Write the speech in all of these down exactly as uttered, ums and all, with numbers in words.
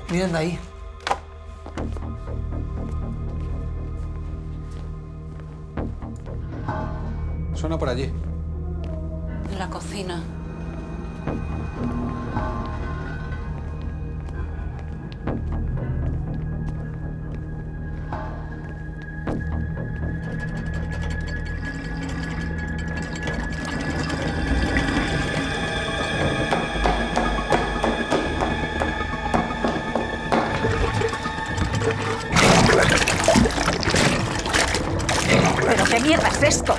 Miren de ahí. Suena por allí. En la cocina. ¿Pero qué mierda es esto?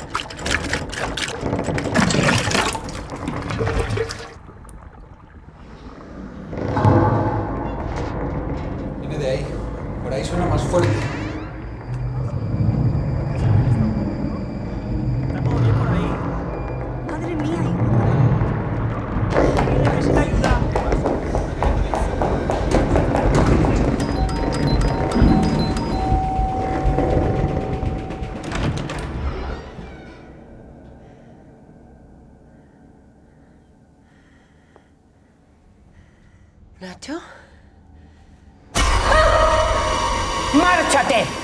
Viene de ahí. Por ahí suena más fuerte. Madre mía. Necesito ayuda. ¿Nacho? ¡Márchate!